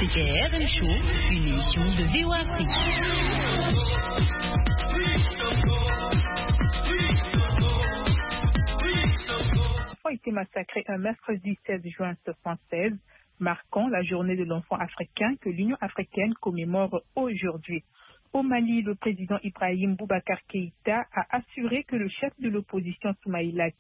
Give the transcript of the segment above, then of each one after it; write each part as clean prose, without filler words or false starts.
C'était RM Show, une émission de VOA Afrique. A été massacré un mercredi 16 juin 1976, marquant la journée de l'enfant africain que l'Union africaine commémore aujourd'hui. Au Mali, le président Ibrahim Boubacar Keïta a assuré que le chef de l'opposition Soumaïla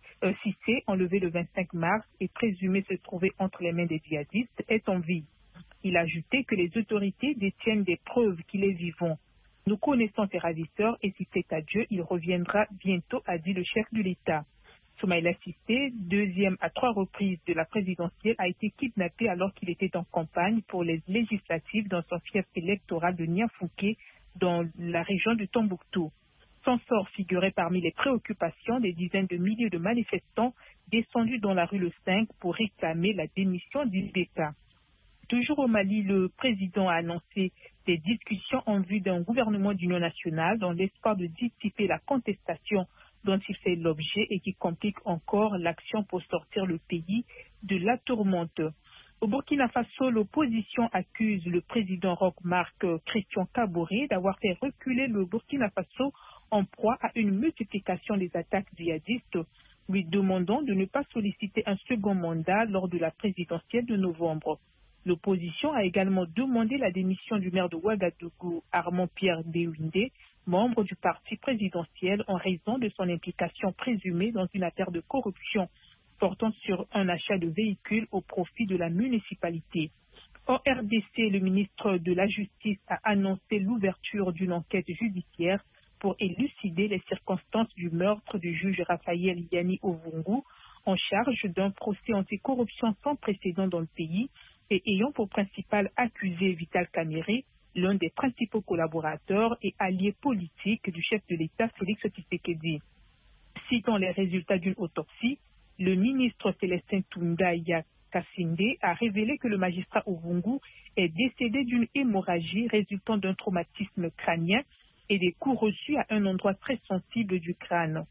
Cissé, enlevé le 25 mars et présumé se trouver entre les mains des djihadistes, est en vie. Il a ajouté que les autorités détiennent des preuves qu'il est vivant. Nous connaissons ses ravisseurs et si c'est à Dieu, il reviendra bientôt, a dit le chef de l'État. Soumaïla Cissé, deuxième à 3 reprises de la présidentielle, a été kidnappé alors qu'il était en campagne pour les législatives dans son fief électoral de Niafouké, dans la région de Tombouctou. Son sort figurait parmi les préoccupations des dizaines de milliers de manifestants descendus dans la rue Le 5 pour réclamer la démission du État. Toujours au Mali, le président a annoncé des discussions en vue d'un gouvernement d'union nationale dans l'espoir de dissiper la contestation dont il fait l'objet et qui complique encore l'action pour sortir le pays de la tourmente. Au Burkina Faso, l'opposition accuse le président Roch-Marc Christian Kaboré d'avoir fait reculer le Burkina Faso en proie à une multiplication des attaques djihadistes, lui demandant de ne pas solliciter un second mandat lors de la présidentielle de novembre. L'opposition a également demandé la démission du maire de Ouagadougou, Armand-Pierre Béouindé, membre du parti présidentiel, en raison de son implication présumée dans une affaire de corruption portant sur un achat de véhicules au profit de la municipalité. En RDC, le ministre de la Justice a annoncé l'ouverture d'une enquête judiciaire pour élucider les circonstances du meurtre du juge Raphaël Yani Ovungu, en charge d'un procès anticorruption sans précédent dans le pays et ayant pour principal accusé Vital Kamerhe, l'un des principaux collaborateurs et alliés politiques du chef de l'État Félix Tshisekedi. Citant les résultats d'une autopsie, le ministre Célestin Toundaya Kassinde a révélé que le magistrat Ovungu est décédé d'une hémorragie résultant d'un traumatisme crânien et des coups reçus à un endroit très sensible du crâne.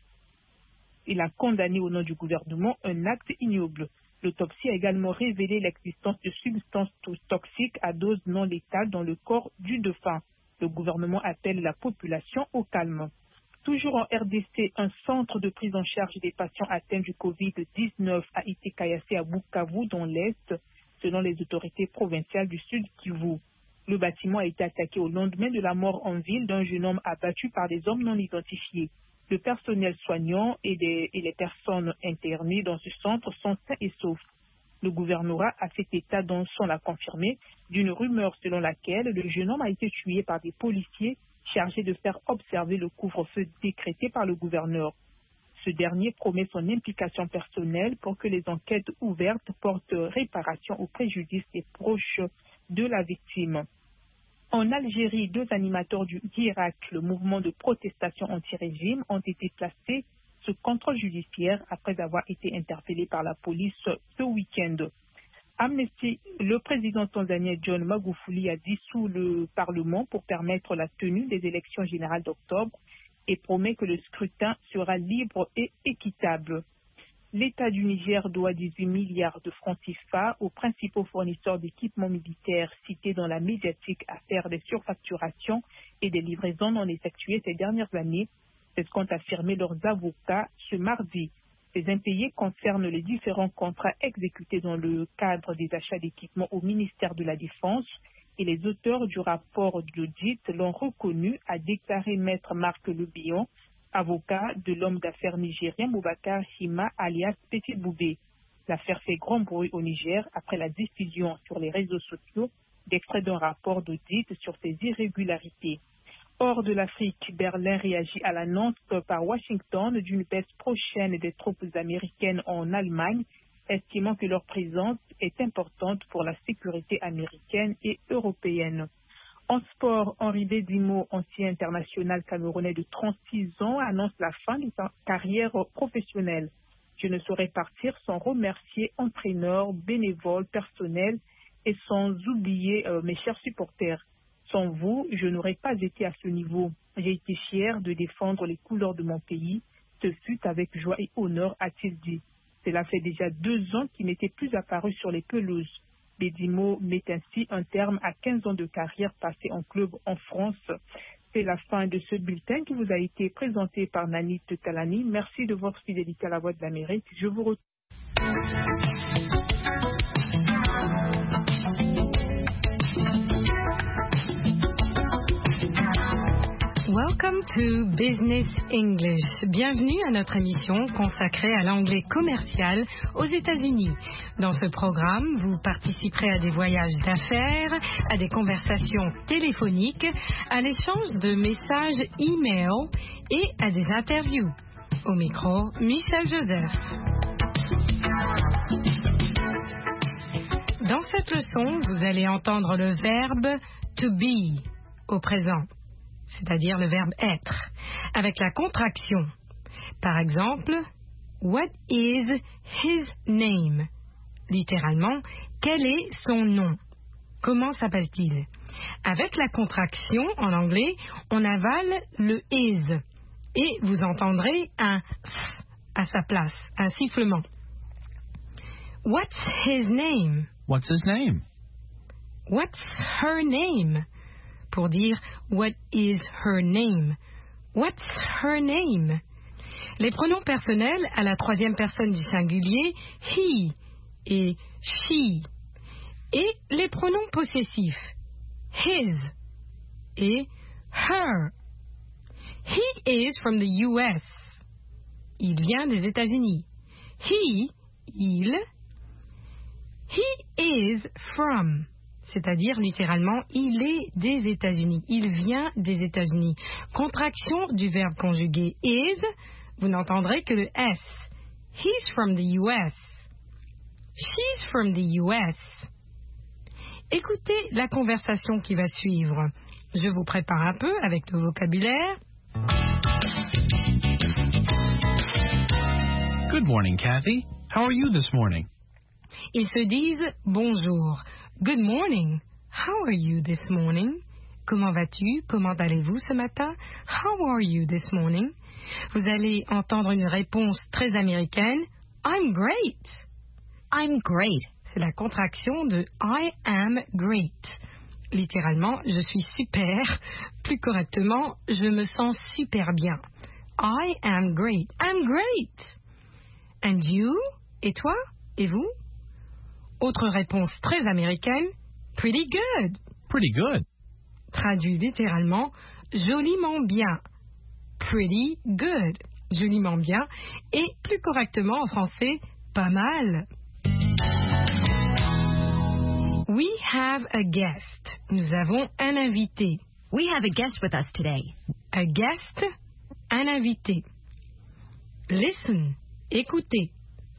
Il a condamné au nom du gouvernement un acte ignoble. L'autopsie a également révélé l'existence de substances toxiques à dose non létale dans le corps du défunt. Le gouvernement appelle la population au calme. Toujours en RDC, un centre de prise en charge des patients atteints du Covid-19 a été caillassé à Bukavu dans l'Est, selon les autorités provinciales du Sud Kivu. Le bâtiment a été attaqué au lendemain de la mort en ville d'un jeune homme abattu par des hommes non identifiés. Le personnel soignant et les personnes internées dans ce centre sont sains et saufs. Le gouvernorat a fait état, sans la confirmer, d'une rumeur selon laquelle le jeune homme a été tué par des policiers chargés de faire observer le couvre-feu décrété par le gouverneur. Ce dernier promet son implication personnelle pour que les enquêtes ouvertes portent réparation aux préjudices des proches de la victime. En Algérie, 2 animateurs du Hirak, le mouvement de protestation anti-régime, ont été placés sous contrôle judiciaire après avoir été interpellés par la police ce week-end. Amnesty, le président tanzanien John Magufuli a dissous le Parlement pour permettre la tenue des élections générales d'octobre et promet que le scrutin sera libre et équitable. L'État du Niger doit 18 milliards de francs CFA aux principaux fournisseurs d'équipements militaires cités dans la médiatique affaire des surfacturations et des livraisons non effectuées ces dernières années. C'est ce qu'ont affirmé leurs avocats ce mardi. Ces impayés concernent les différents contrats exécutés dans le cadre des achats d'équipements au ministère de la Défense et les auteurs du rapport d'audit l'ont reconnu, a déclaré Maître Marc Lebion, avocat de l'homme d'affaires nigérien Boubacar Hima alias Petit Boubé. L'affaire fait grand bruit au Niger après la diffusion sur les réseaux sociaux d'extraits d'un rapport d'audit sur ces irrégularités. Hors de l'Afrique, Berlin réagit à l'annonce par Washington d'une baisse prochaine des troupes américaines en Allemagne, estimant que leur présence est importante pour la sécurité américaine et européenne. En sport, Henri Bédimo, ancien international camerounais de 36 ans, annonce la fin de sa carrière professionnelle. Je ne saurais partir sans remercier entraîneurs, bénévoles, personnels et sans oublier mes chers supporters. Sans vous, je n'aurais pas été à ce niveau. J'ai été fier de défendre les couleurs de mon pays. Ce fut avec joie et honneur, a-t-il dit. Cela fait déjà 2 ans qu'il n'était plus apparu sur les pelouses. Bédimo met ainsi un terme à 15 ans de carrière passée en club en France. C'est la fin de ce bulletin qui vous a été présenté par Nanit Talani. Merci de votre fidélité à la Voix de l'Amérique. Je vous retrouve. Welcome to Business English. Bienvenue à notre émission consacrée à l'anglais commercial aux États-Unis. Dans ce programme, vous participerez à des voyages d'affaires, à des conversations téléphoniques, à l'échange de messages e-mail et à des interviews. Au micro, Michel Joseph. Dans cette leçon, vous allez entendre le verbe to be au présent, c'est-à-dire le verbe être, avec la contraction. Par exemple, what is his name? Littéralement, quel est son nom? Comment s'appelle-t-il? Avec la contraction, en anglais, on avale le is et vous entendrez un f à sa place, un sifflement. What's his name? What's his name? What's her name? Pour dire what is her name? What's her name? Les pronoms personnels à la troisième personne du singulier, he et she. Et les pronoms possessifs, his et her. He is from the US. Il vient des États-Unis. Il. He is from. C'est-à-dire littéralement, il est des États-Unis. Il vient des États-Unis. Contraction du verbe conjugué is, vous n'entendrez que le S. He's from the US. She's from the US. Écoutez la conversation qui va suivre. Je vous prépare un peu avec le vocabulaire. Good morning, Kathy. How are you this morning? Ils se disent bonjour. Good morning. How are you this morning? Comment vas-tu? Comment allez-vous ce matin? How are you this morning? Vous allez entendre une réponse très américaine. I'm great. I'm great. C'est la contraction de I am great. Littéralement, je suis super. Plus correctement, je me sens super bien. I am great. I'm great. And you? Et toi? Et vous? Autre réponse très américaine, pretty good. Pretty good. Traduit littéralement, joliment bien. Pretty good. Joliment bien. Et plus correctement en français, pas mal. We have a guest. Nous avons un invité. We have a guest with us today. A guest, un invité. Listen, écoutez.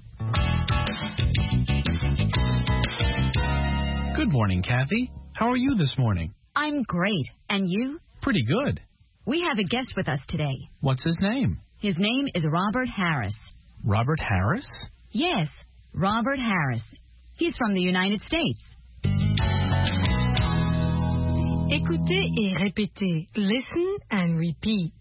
Good morning, Kathy. How are you this morning? I'm great. And you? Pretty good. We have a guest with us today. What's his name? His name is Robert Harris. Robert Harris? Yes, Robert Harris. He's from the United States. Écoutez et répétez. Listen and repeat.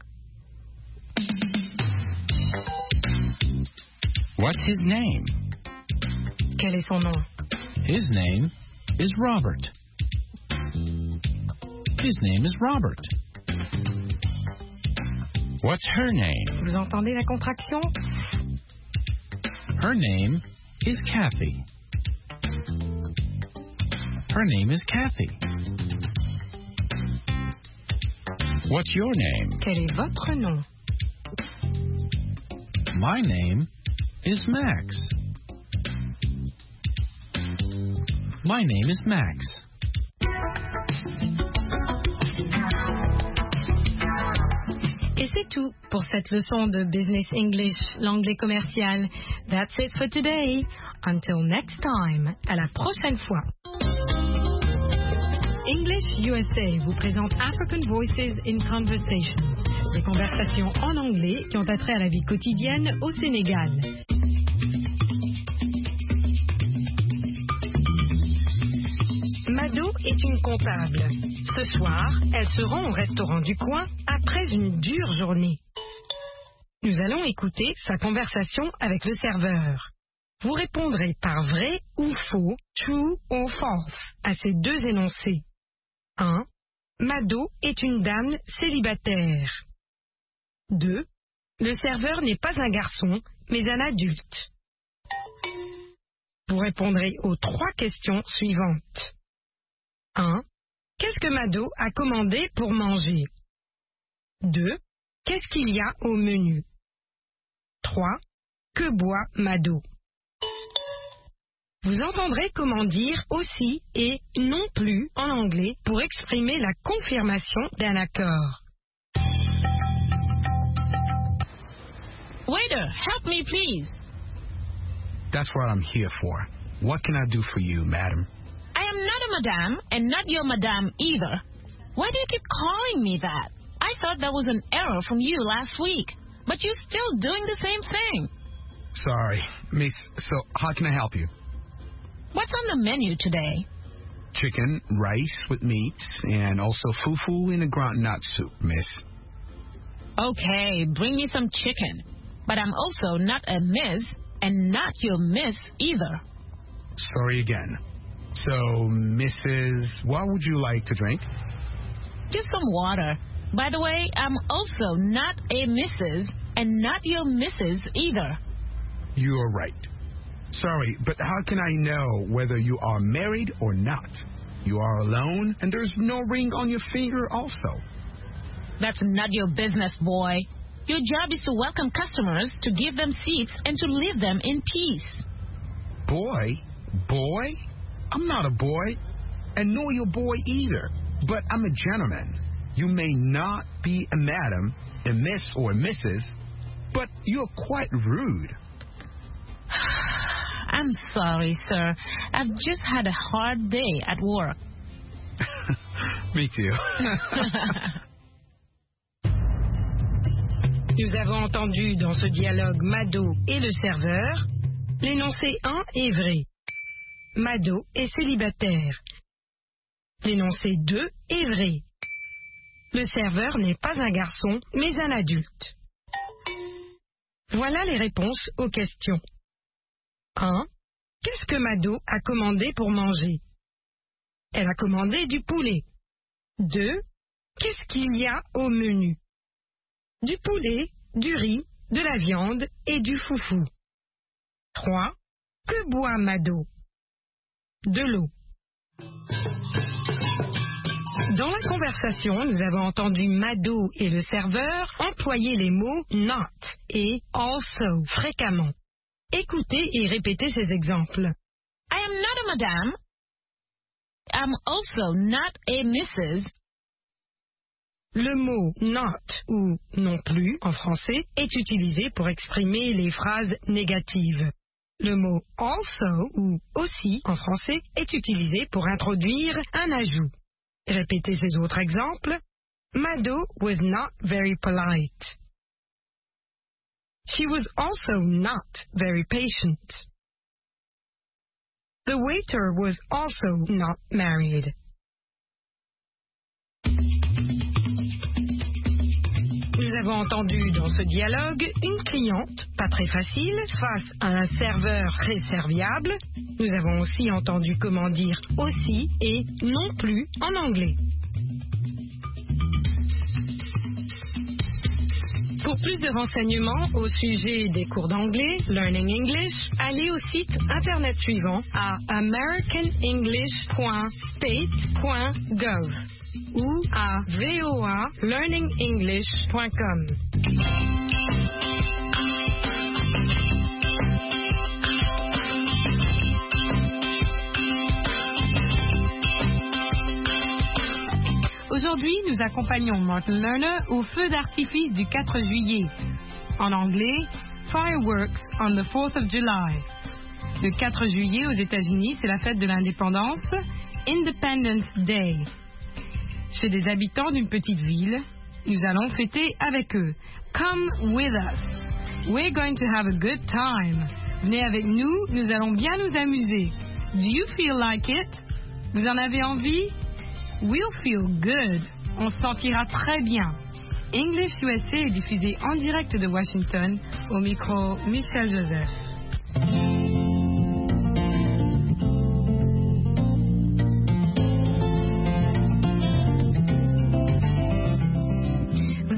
What's his name? Quel est son nom? His name is Robert. His name is Robert. What's her name? Vous entendez la contraction? Her name is Kathy. Her name is Kathy. What's your name? Quel est votre nom? My name is Max. My name is Max. Et c'est tout pour cette leçon de Business English, l'anglais commercial. That's it for today. Until next time. À la prochaine fois. English USA vous présente African Voices in Conversation. Des conversations en anglais qui ont attrait à la vie quotidienne au Sénégal. Mado est une comptable. Ce soir, elle se rend au restaurant du coin après une dure journée. Nous allons écouter sa conversation avec le serveur. Vous répondrez par vrai ou faux, true ou false, à ces deux énoncés. 1. Mado est une dame célibataire. 2. Le serveur n'est pas un garçon, mais un adulte. Vous répondrez aux 3 questions suivantes. 1. Qu'est-ce que Mado a commandé pour manger? 2. Qu'est-ce qu'il y a au menu? 3. Que boit Mado? Vous entendrez comment dire aussi et non plus en anglais pour exprimer la confirmation d'un accord. Waiter, help me please. That's what I'm here for. What can I do for you, madam? I am not a madame, and not your madame either. Why do you keep calling me that? I thought that was an error from you last week, but you're still doing the same thing. Sorry, miss. So, how can I help you? What's on the menu today? Chicken, rice with meat, and also fufu in a groundnut soup, miss. Okay, bring me some chicken. But I'm also not a miss, and not your miss either. Sorry again. So, Mrs., what would you like to drink? Just some water. By the way, I'm also not a Mrs. and not your Mrs. either. You are right. Sorry, but how can I know whether you are married or not? You are alone, and there's no ring on your finger also. That's not your business, boy. Your job is to welcome customers, to give them seats, and to leave them in peace. Boy? Boy? I'm not a boy, and nor your boy either, but I'm a gentleman. You may not be a madam, a miss or a Mrs., but you're quite rude. I'm sorry, sir. I've just had a hard day at work. Me too. Nous avons entendu dans ce dialogue Mado et le serveur. L'énoncé 1 est vrai. Mado est célibataire. L'énoncé 2 est vrai. Le serveur n'est pas un garçon, mais un adulte. Voilà les réponses aux questions. 1. Qu'est-ce que Mado a commandé pour manger? Elle a commandé du poulet. 2. Qu'est-ce qu'il y a au menu? Du poulet, du riz, de la viande et du foufou. 3. Que boit Mado? De l'eau. Dans la conversation, nous avons entendu Mado et le serveur employer les mots not et also fréquemment. Écoutez et répétez ces exemples. I am not a madame. I'm also not a Mrs. Le mot not ou non plus en français est utilisé pour exprimer les phrases négatives. Le mot also ou aussi en français est utilisé pour introduire un ajout. Répétez ces autres exemples. Mado was not very polite. She was also not very patient. The waiter was also not married. Nous avons entendu dans ce dialogue une cliente, pas très facile, face à un serveur très serviable. Nous avons aussi entendu comment dire aussi et non plus en anglais. Pour plus de renseignements au sujet des cours d'anglais, Learning English, allez au site internet suivant à americanenglish.state.gov ou à voalearningenglish.com. Aujourd'hui, nous accompagnons Martin Lerner au feu d'artifice du 4 juillet. En anglais, Fireworks on the 4th of July. Le 4 juillet aux États-Unis, c'est la fête de l'indépendance, Independence Day. Chez des habitants d'une petite ville, nous allons fêter avec eux. Come with us. We're going to have a good time. Venez avec nous, nous allons bien nous amuser. Do you feel like it? Vous en avez envie? We'll feel good. On se sentira très bien. English USA est diffusé en direct de Washington, au micro Michel Joseph.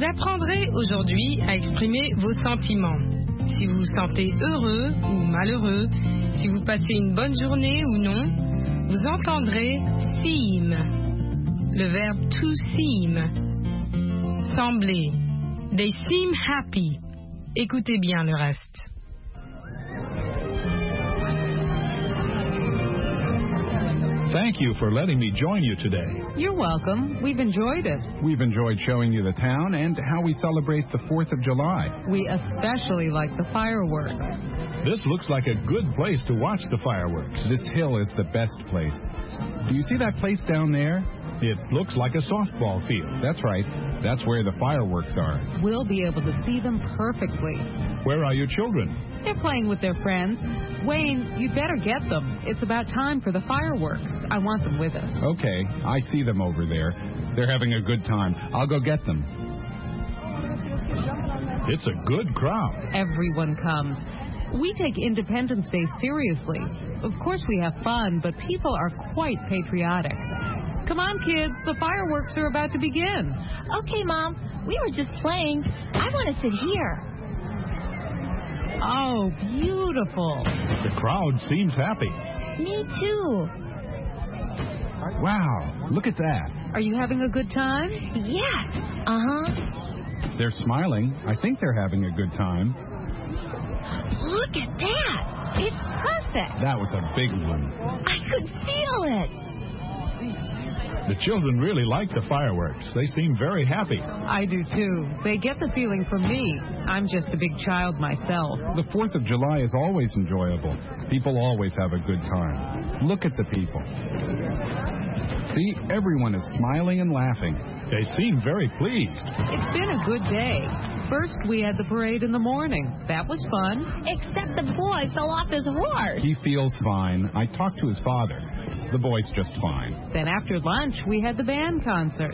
apprendrez aujourd'hui à exprimer vos sentiments. Si vous vous sentez heureux ou malheureux, si vous passez une bonne journée ou non, vous entendrez seem, le verbe to seem, sembler. They seem happy. Écoutez bien le reste. Thank you for letting me join you today. You're welcome. We've enjoyed it. We've enjoyed showing you the town and how we celebrate the 4th of July. We especially like the fireworks. This looks like a good place to watch the fireworks. This hill is the best place. Do you see that place down there? It looks like a softball field. That's right. That's where the fireworks are. We'll be able to see them perfectly. Where are your children? They're playing with their friends. Wayne, you'd better get them. It's about time for the fireworks. I want them with us. Okay, I see them over there. They're having a good time. I'll go get them. It's a good crowd. Everyone comes. We take Independence Day seriously. Of course we have fun, but people are quite patriotic. Come on, kids. The fireworks are about to begin. Okay, Mom. We were just playing. I want to sit here. Oh, beautiful. The crowd seems happy. Me too. Wow, look at that. Are you having a good time? Yes. Uh-huh. They're smiling. I think they're having a good time. Look at that. It's perfect. That was a big one. I could feel it. The children really like the fireworks. They seem very happy. I do too. They get the feeling from me. I'm just a big child myself. The 4th of July is always enjoyable. People always have a good time. Look at the people. See, everyone is smiling and laughing. They seem very pleased. It's been a good day. First, we had the parade in the morning. That was fun. Except the boy fell off his horse. He feels fine. I talked to his father. The boy's just fine. Then after lunch, we had the band concert.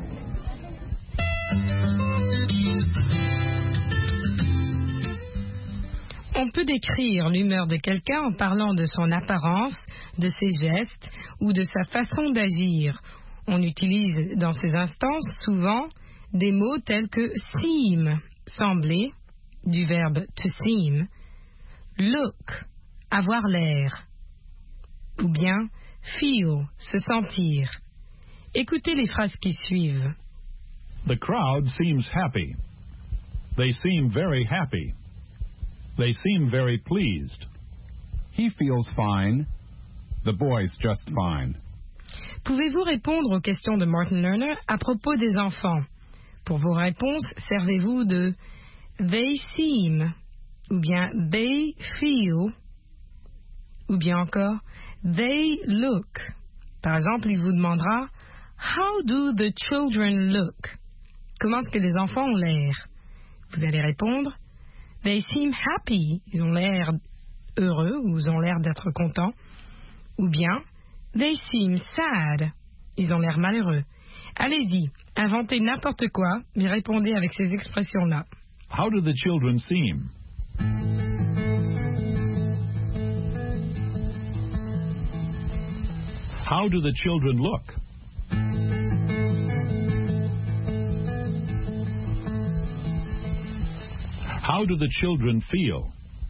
On peut décrire l'humeur de quelqu'un en parlant de son apparence, de ses gestes ou de sa façon d'agir. On utilise dans ces instances souvent des mots tels que seem, sembler, du verbe to seem, look, avoir l'air, ou bien feel, se sentir. Écoutez les phrases qui suivent. The crowd seems happy. They seem very happy. They seem very pleased. He feels fine. The boy's just fine. Pouvez-vous répondre aux questions de Martin Lerner à propos des enfants? Pour vos réponses, servez-vous de they seem, ou bien they feel, ou bien encore they look. Par exemple, il vous demandera how do the children look? Comment est-ce que les enfants ont l'air? Vous allez répondre they seem happy. Ils ont l'air heureux ou ils ont l'air d'être contents. Ou bien they seem sad. Ils ont l'air malheureux. Allez-y, inventez n'importe quoi, mais répondez avec ces expressions-là. How do the children seem? How do the children look? How do the children feel?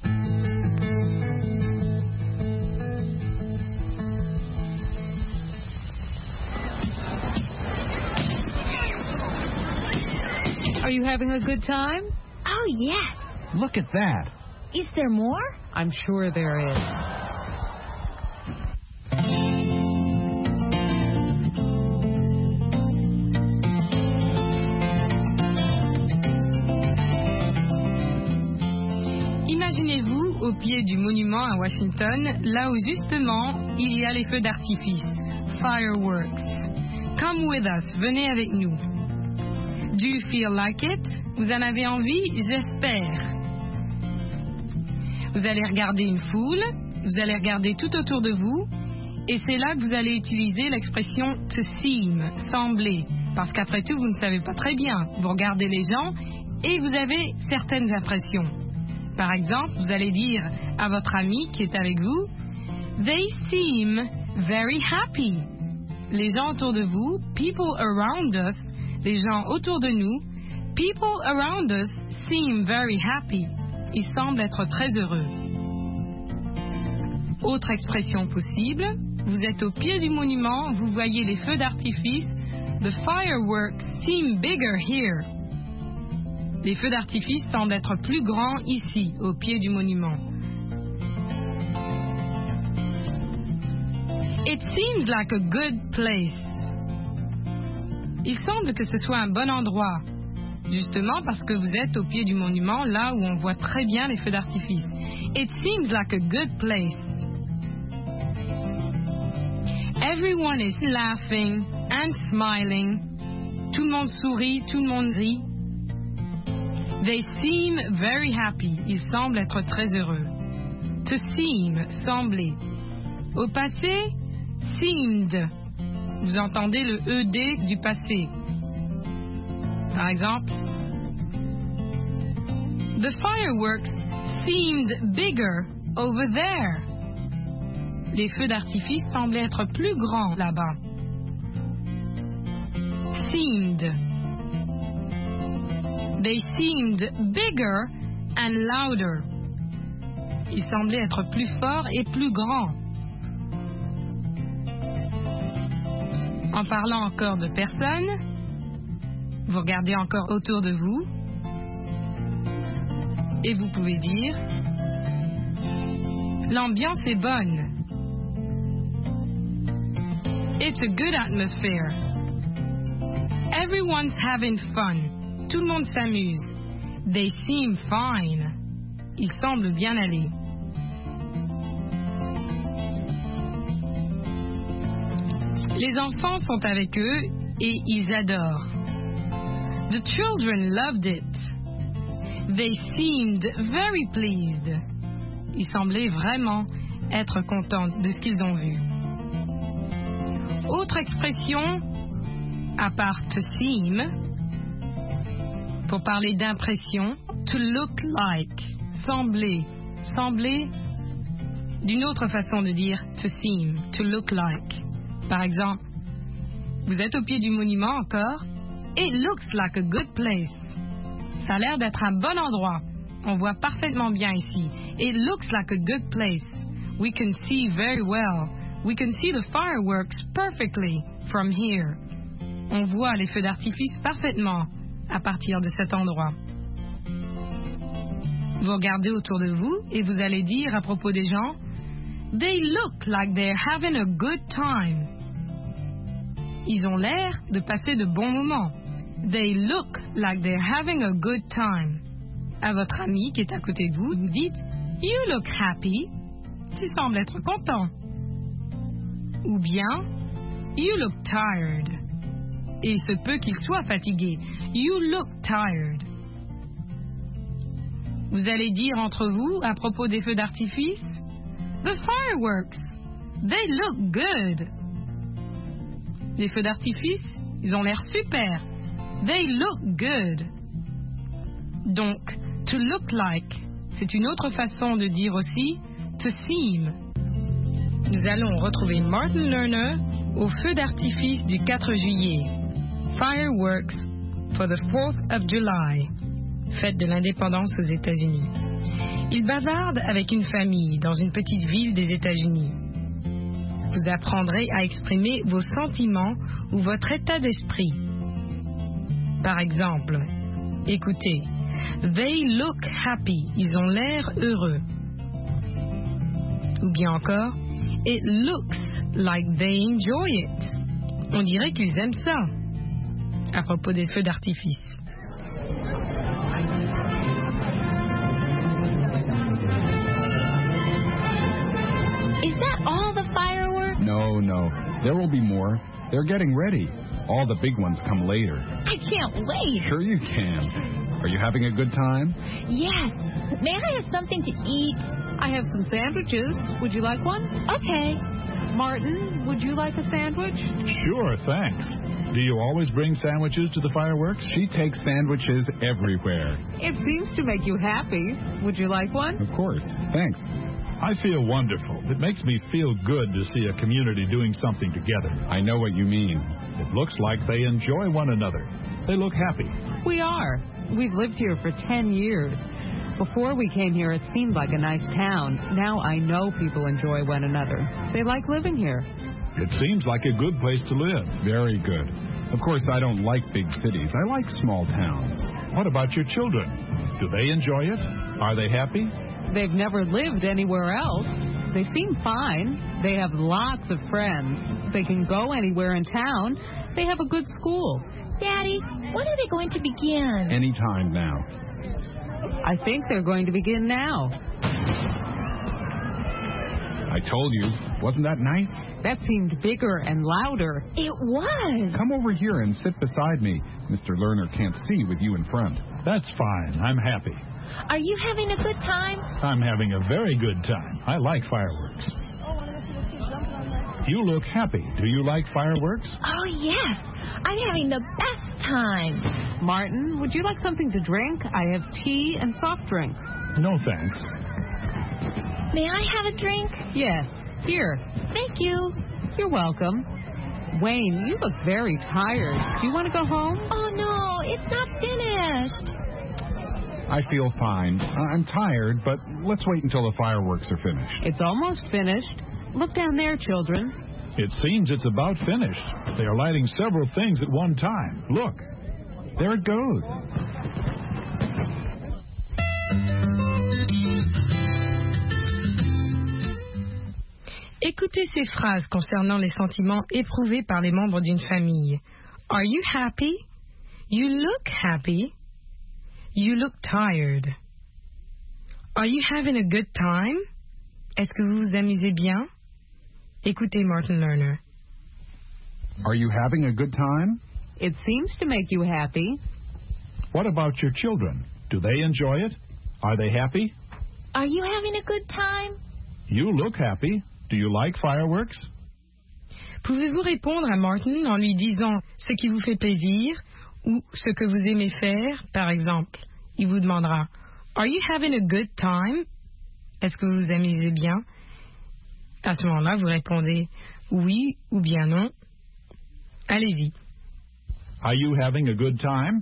Are you having a good time? Oh, yes. Look at that. Is there more? I'm sure there is. Imaginez-vous au pied du monument à Washington, là où justement il y a les feux d'artifice, fireworks. Come with us, venez avec nous. Do you feel like it? Vous en avez envie? J'espère. Vous allez regarder une foule, vous allez regarder tout autour de vous, et c'est là que vous allez utiliser l'expression to seem, sembler, parce qu'après tout, vous ne savez pas très bien. Vous regardez les gens et vous avez certaines impressions. Par exemple, vous allez dire à votre ami qui est avec vous, they seem very happy. Les gens autour de vous, people around us, les gens autour de nous, People around us seem very happy. Ils semblent être très heureux. Autre expression possible, vous êtes au pied du monument, vous voyez les feux d'artifice. The fireworks seem bigger here. Les feux d'artifice semblent être plus grands ici, au pied du monument. It seems like a good place. Il semble que ce soit un bon endroit, justement parce que vous êtes au pied du monument, là où on voit très bien les feux d'artifice. It seems like a good place. Everyone is laughing and smiling. Tout le monde sourit, tout le monde rit. They seem very happy. Ils semblent être très heureux. To seem, sembler. Au passé, seemed. Vous entendez le ED du passé. Par exemple, the fireworks seemed bigger over there. Les feux d'artifice semblaient être plus grands là-bas. Seemed. They seemed bigger and louder. Ils semblaient être plus forts et plus grands. En parlant encore de personnes, vous regardez encore autour de vous et vous pouvez dire l'ambiance est bonne. It's a good atmosphere. Everyone's having fun. Tout le monde s'amuse. They seem fine. Ils semblent bien aller. Les enfants sont avec eux et ils adorent. The children loved it. They seemed very pleased. Ils semblaient vraiment être contents de ce qu'ils ont vu. Autre expression, à part to seem, pour parler d'impression, to look like, sembler, sembler, d'une autre façon de dire to seem, to look like. Par exemple, vous êtes au pied du monument encore. It looks like a good place. Ça a l'air d'être un bon endroit. On voit parfaitement bien ici. It looks like a good place. We can see very well. We can see the fireworks perfectly from here. On voit les feux d'artifice parfaitement à partir de cet endroit. Vous regardez autour de vous et vous allez dire à propos des gens, they look like they're having a good time. Ils ont l'air de passer de bons moments. They look like they're having a good time. À votre ami qui est à côté de vous, vous dites, you look happy. Tu sembles être content. Ou bien, you look tired. Et il se peut qu'il soit fatigué. You look tired. Vous allez dire entre vous, à propos des feux d'artifice, the fireworks, they look good. Les feux d'artifice, ils ont l'air super. They look good. Donc, to look like, c'est une autre façon de dire aussi to seem. Nous allons retrouver Martin Lerner au feu d'artifice du 4 juillet. Fireworks for the 4th of July, fête de l'indépendance aux États-Unis. Il bavarde avec une famille dans une petite ville des États-Unis. Vous apprendrez à exprimer vos sentiments ou votre état d'esprit. Par exemple, écoutez, they look happy, ils ont l'air heureux. Ou bien encore, it looks like they enjoy it. On dirait qu'ils aiment ça. À propos des feux d'artifice. Is that all the fireworks? No. There will be more. They're getting ready. All the big ones come later. I can't wait. Sure you can. Are you having a good time? Yes. May I have something to eat? I have some sandwiches. Would you like one? Okay. Martin, would you like a sandwich? Sure, thanks. Do you always bring sandwiches to the fireworks? She takes sandwiches everywhere. It seems to make you happy. Would you like one? Of course. Thanks. I feel wonderful. It makes me feel good to see a community doing something together. I know what you mean. It looks like they enjoy one another. They look happy. We are. We've lived here for 10 years. Before we came here, it seemed like a nice town. Now I know people enjoy one another. They like living here. It seems like a good place to live. Very good. Of course, I don't like big cities. I like small towns. What about your children? Do they enjoy it? Are they happy? They've never lived anywhere else. They seem fine. They have lots of friends. They can go anywhere in town. They have a good school. Daddy, when are they going to begin? Anytime now. I think they're going to begin now. I told you. Wasn't that nice? That seemed bigger and louder. It was. Come over here and sit beside me. Mr. Lerner can't see with you in front. That's fine. I'm happy. Are you having a good time? I'm having a very good time. I like fireworks. You look happy. Do you like fireworks? Oh, yes. I'm having the best time. Martin, would you like something to drink? I have tea and soft drinks. No, thanks. May I have a drink? Yes. Here. Thank you. You're welcome. Wayne, you look very tired. Do you want to go home? Oh, no. It's not finished. I feel fine. I'm tired, but let's wait until the fireworks are finished. It's almost finished. Look down there, children. It seems it's about finished. They are lighting several things at one time. Look. There it goes. Écoutez ces phrases concernant les sentiments éprouvés par les membres d'une famille. Are you happy? You look happy. You look tired. Are you having a good time? Est-ce que vous vous amusez bien? Écoutez Martin Lerner. Are you having a good time? It seems to make you happy. What about your children? Do they enjoy it? Are they happy? Are you having a good time? You look happy. Do you like fireworks? Pouvez-vous répondre à Martin en lui disant ce qui vous fait plaisir ou ce que vous aimez faire? Par exemple, il vous demandera Are you having a good time? Est-ce que vous vous amusez bien? À ce moment-là, vous répondez oui ou bien non. Allez-y. Are you having a good time?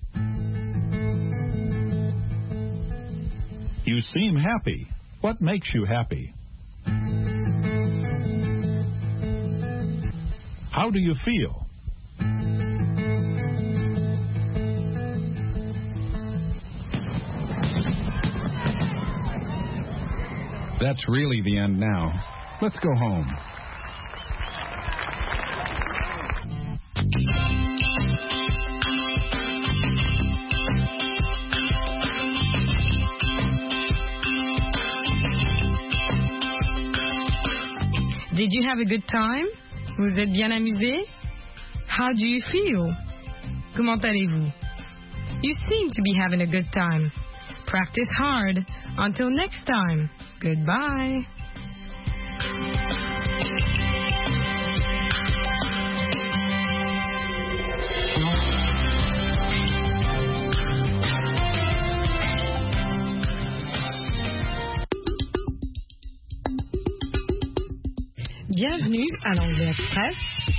You seem happy. What makes you happy? How do you feel? That's really the end now. Let's go home. Did you have a good time? Vous êtes bien amusé? How do you feel? Comment allez-vous? You seem to be having a good time. Practice hard. Until next time. Goodbye. Bienvenue à l'Anglais Express.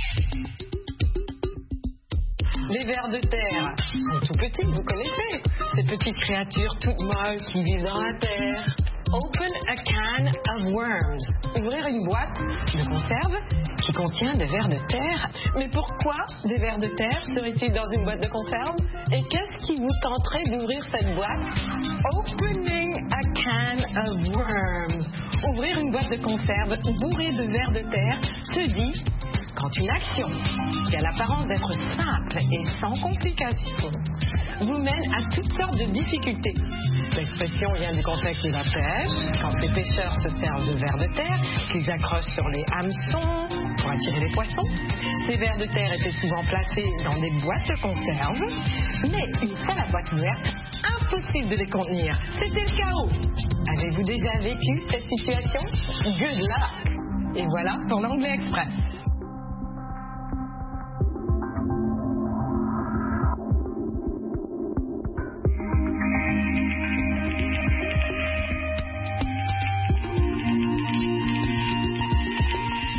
Les vers de terre sont tout petits, vous connaissez. Ces petites créatures toutes molles qui vivent dans la terre. Open a can of worms. Ouvrir une boîte de conserve qui contient des vers de terre. Mais pourquoi des vers de terre seraient-ils dans une boîte de conserve? Et qu'est-ce qui vous tenterait d'ouvrir cette boîte? Opening a can of worms. Ouvrir une boîte de conserve bourrée de vers de terre se dit quand une action qui a l'apparence d'être simple et sans complications vous mène à toutes sortes de difficultés. L'expression vient du contexte de la pêche, quand les pêcheurs se servent de vers de terre qu'ils accrochent sur les hameçons pour attirer les poissons. Ces vers de terre étaient souvent placés dans des boîtes de conserve, mais une fois la boîte ouverte, impossible de les contenir. C'était le chaos. Avez-vous déjà vécu cette situation? Good luck! Et voilà ton Anglais Express.